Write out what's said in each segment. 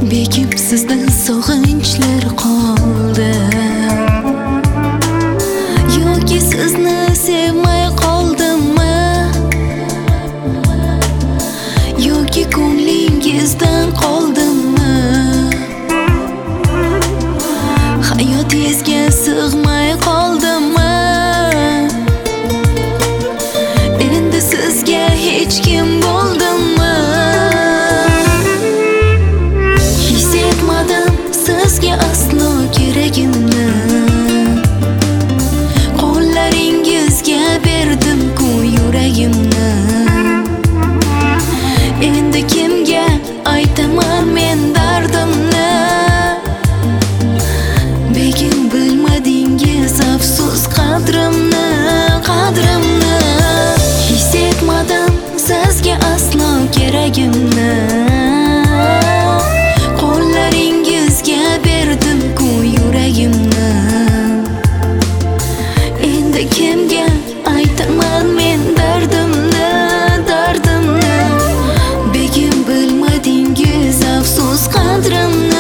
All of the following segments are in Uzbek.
Bekim sizdan sog'inchlar qoldi, yoki sizni sevmay qoldimmi, yoki ko'nglingizdan qoldimmi, hayotingizga sig'may qoldimmi, endi sizga hech kim bo'ldimmi? Sizga aslo keragimni qo'llaringizga berdim-ku yuragimni. Endi kimga aytaman men dardimni? Bekim bilmadingiz afsus qadrimni, qadrimni. His etmadim sizga aslo keragimni, qo'llaringizga berdim-ku yuragimni. Endi kimga aytaman men dardimni, dardimni? Bekim bilmadingiz afsus qadrimni.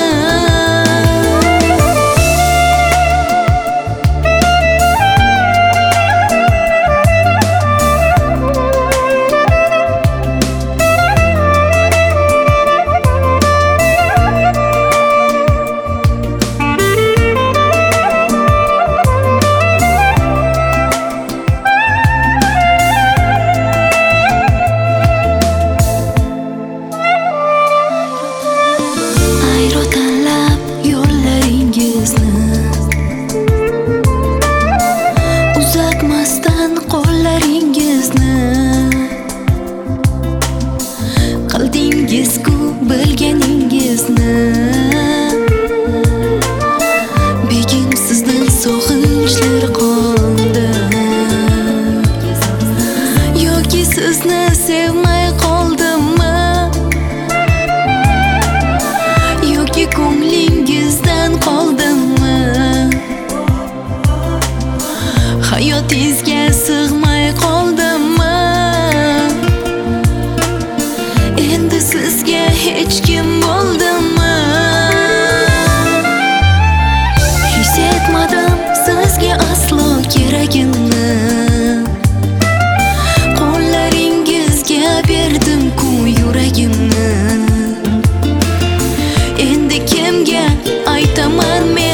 Qildingiz-ku bilganingizni. Bekim sizdan sog'inchlar qoldi, yoki sizni sevmay qoldimmi, yoki ko'nglingizdan qoldimmi, hayotingizga sig'may qoldimmi? Endi sizga hech kim bo'ldimmi? His etmadim sizga aslo keragimni, qo'llaringizga berdim-ku yuragimni. Endi kimga aytaman men